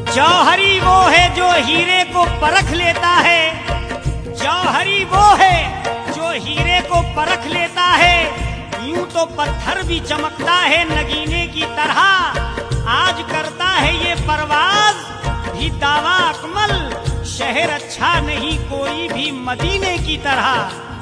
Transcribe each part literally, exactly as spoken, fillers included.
जौहरी वो है जो हीरे को परख लेता है, जौहरी वो है जो हीरे को परख लेता है। यूं तो पत्थर भी चमकता है नगीने की तरह, आज करता है ये परवाज भी दावा अकमल। शहर अच्छा नहीं कोई भी मदीने की तरह।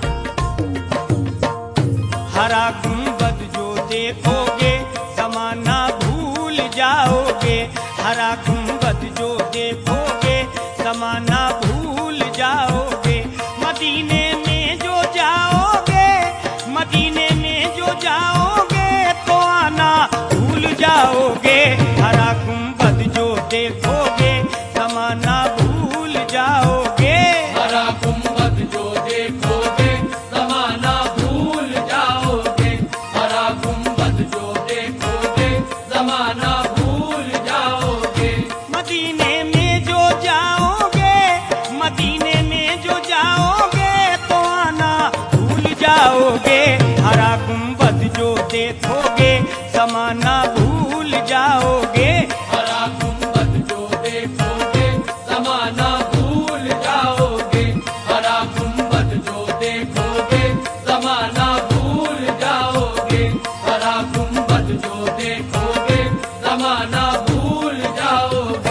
हरा गुंबद जो देखोगे ज़माना भूल जाओगे, हरा गुंबद जो देखोगे ज़माना भूल जाओगे। मदीने में जो जाओगे, मदीने में जो जाओगे तो आना भूल जाओगे। हरा गुंबद जो देखोगे ज़माना भूल जाओगे। हरा गुंबद जो देखोगे ज़माना भूल जाओगे। हरा गुंबद जो देखोगे ज़माना भूल जाओगे। मदीने में जो जाओगे, मदीने में जो जाओगे तो आना भूल जाओगे। हरा गुंबद जो देखोगे ज़माना भूल जाओगे। हरा गुंबद जो देखोगे ज़माना भूल जाओगे। हरा गुंबद जो देखोगे ज़माना भूल जाओगे। हरा गुंबद जो देखोगे ज़माना भूल जाओगे।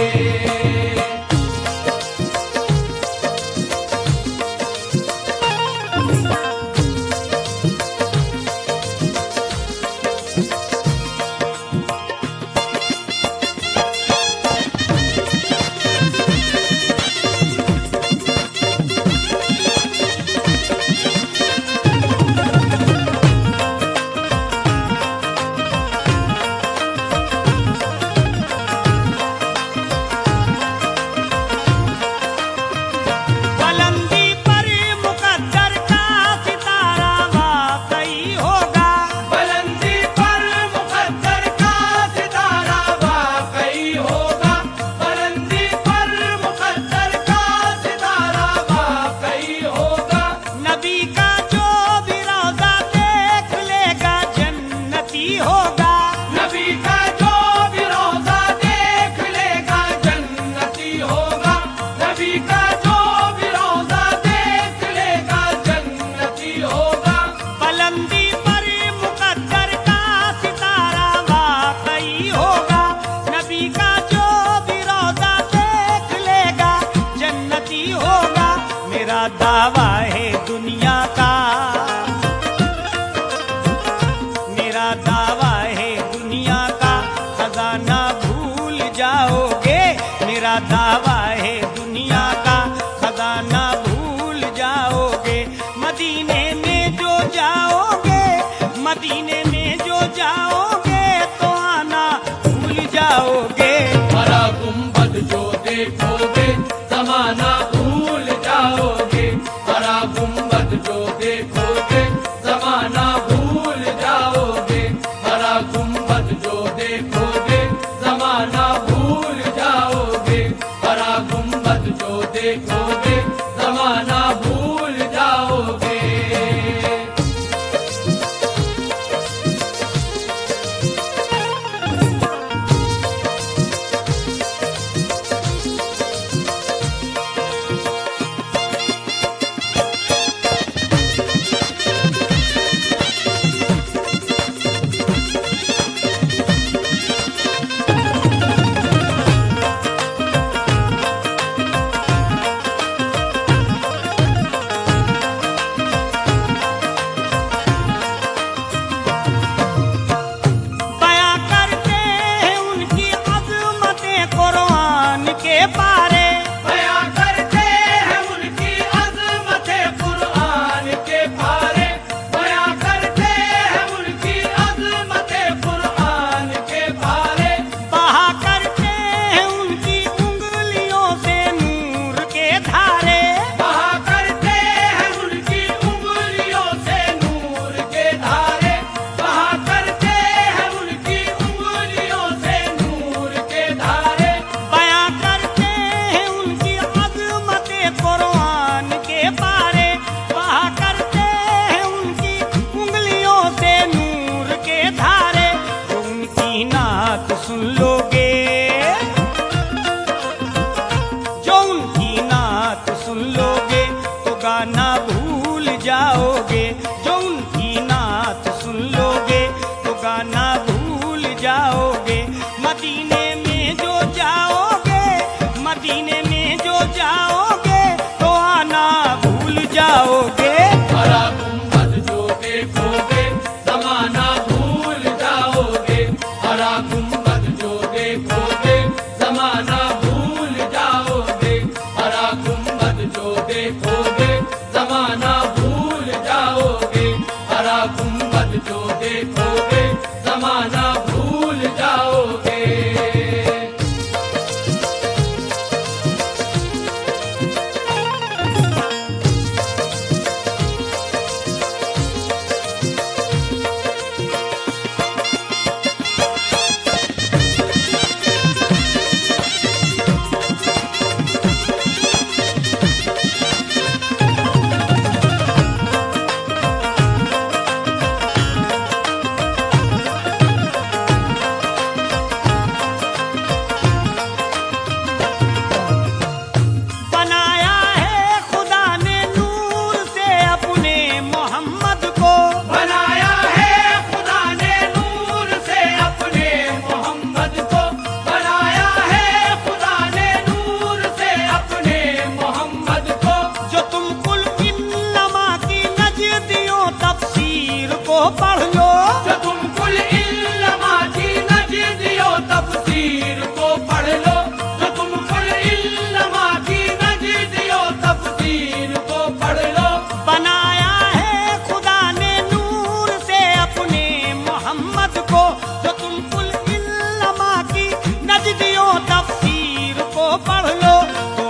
बुलंदी पर मुकद्दर का सितारा वाकई होगा, बुलंदी पर मुकद्दर का सितारा वाकई होगा। बुलंदी पर मुकद्दर का सितारा वाकई होगा। नबी का जो भी रोज़ा देख लेगा जन्नती होगा। नबी का जो भी रोज़ा देख लेगा जन्नती होगा। नबी का जो भी रोज़ा देख लेगा जन्नती होगा। बुलंदी पर मुकद्दर का सितारा वाकई होगा। नबी का जो भी रोज़ा देख लेगा जन्नती होगा। मेरा दावा है दुनिया का, मेरा दावा है दुनिया का खजाना भूल जाओगे। मेरा दावा है दुनिया का खजाना भूल जाओगे। मदीने में जो जाओगे, मदीने में जो जाओगे तो आना भूल जाओगे। हरा गुंबद जो देखोगे ज़माना भूल जाओगे। हरा गुंबद जो देखोगे ज़माना भूल जाओगे। हरा गुंबद जो देखोगे ज़माना भूल जाओगे। हरा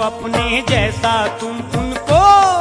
अपने जैसा तुम उनको,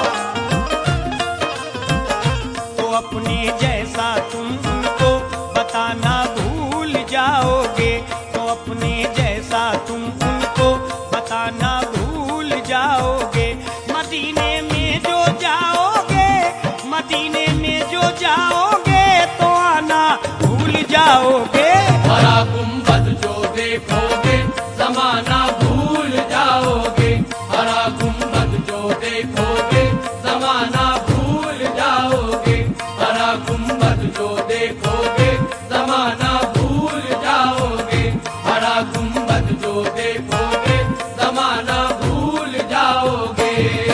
तो अपने जैसा तुम उनको बताना भूल जाओगे, तो अपने जैसा तुम उनको बताना भूल जाओगे। मदीने में जो जाओगे, मदीने में जो जाओगे तो आना भूल जाओगे। हरा गुंबद जो देखोगे जमाना भूल जाओगे, हरा गुंबद जो देखोगे जमाना भूल जाओगे, हरा गुंबद जो देखोगे जमाना भूल जाओगे, हरा गुंबद जो देखोगे जमाना भूल जाओगे।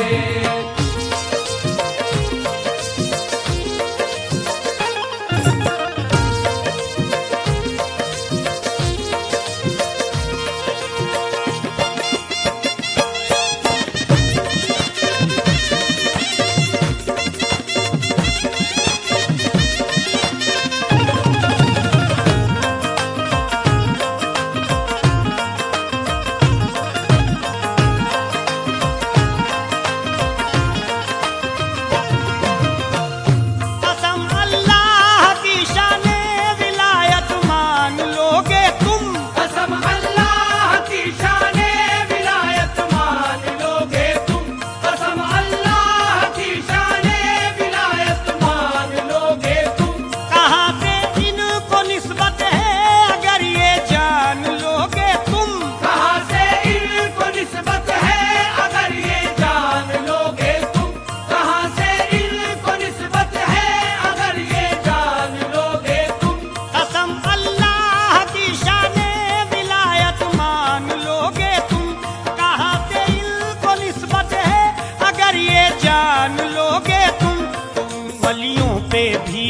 कसम अल्लाह की शाने विलायत मान लोगे तुम, कसम अल्लाह की शाने विलायत मान लोगे तुम, कसम अल्लाह की शाने विलायत मान लोगे तुम। कहाँ से इनको निस्बत है अगर ये जान लोगे तुम, कहाँ से इनको निस्बत है अगर ये जान लोगे तुम, कहाँ से इनको निस्बत है अगर ये जान लोगे तुम। कसम अल्लाह की शाने विलायत मान लोगे तुम, कहाँ से इनको निस्बत है अगर ये जान लोगे तुम। तुम वलियों पे भी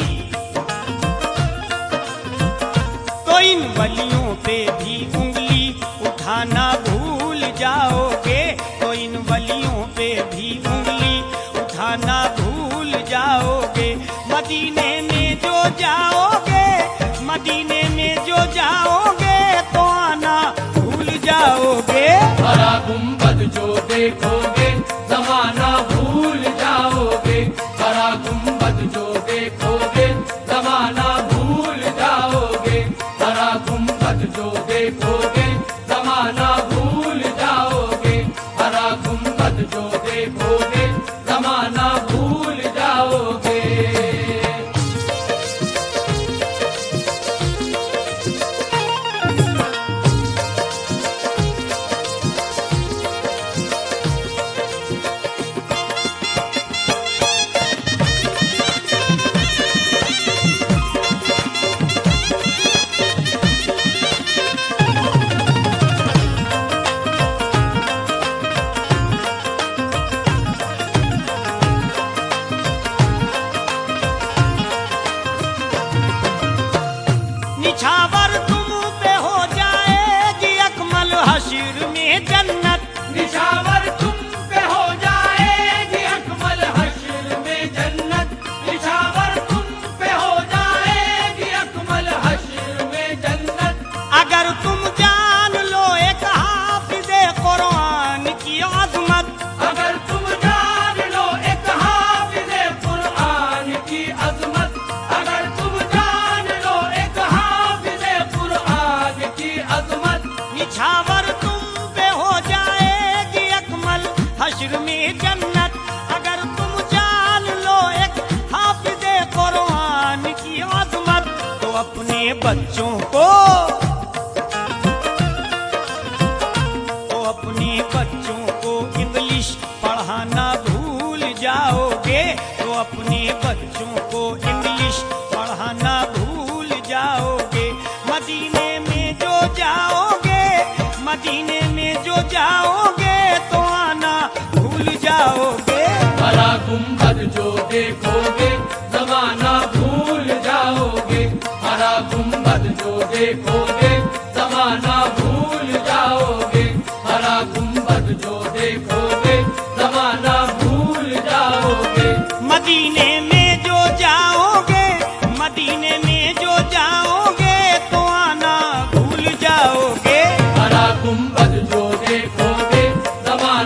तो इन वलियों पे भी उंगली उठाना भूल जाओगे, तो इन वलियों पे भी उंगली उठाना भूल जाओगे। मदीने में जो जाओगे, मदीने में जो जाओगे तो आना भूल जाओगे। हरा गुंबद जो देखोगे जमाना भूल जाओगे, हरा गुंबद जो देखोगे जमाना भूल जाओगे, हरा गुंबद जो देखोगे जमाना भूल जाओगे, हरा गुंबद जो देखोगे जमाना भूल जाओगे। निछावर तुम पे हो जाएगी अकमल हश्र में जन्नत, निछावर तुम पे हो जाएगी अकमल हश्र में जन्नत, निछावर तुम पे हो जाएगी अकमल हश्र में जन्नत। अगर तुम जान लो एक हाफिज़े कुरान की अज़मत, अगर तुम जान लो एक हाफिज़े कुरान की अज़मत, अगर तुम जान लो एक हाफिज़े कुरान की अज़मत। निछावर तुम पे हो जाएगी अकमल हश्र में जन्नत, अगर तुम जान लो एक हाफिज़े कुरान की अज़मत। तो अपने बच्चों को, तो अपने बच्चों को इंग्लिश पढ़ाना भूल जाओगे, तो अपने बच्चों को इंग्लिश पढ़ाना भूल जाओगे। मदीने में जो जाओगे, मदीने में जो जाओगे तो आना भूल जाओगे। हरा गुंबद जो देखोगे जमाना भूल जाओगे, हरा गुंबद जो देखोगे जमाना भूल जाओगे, हरा गुंबद जो देखोगे जमाना भूल जाओगे। मदीने में जो जाओगे, मदीने में जो जाओगे तो आना भूल जाओगे। हरा गुंबद जो देखोगे जमाना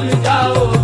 भूल जाओगे।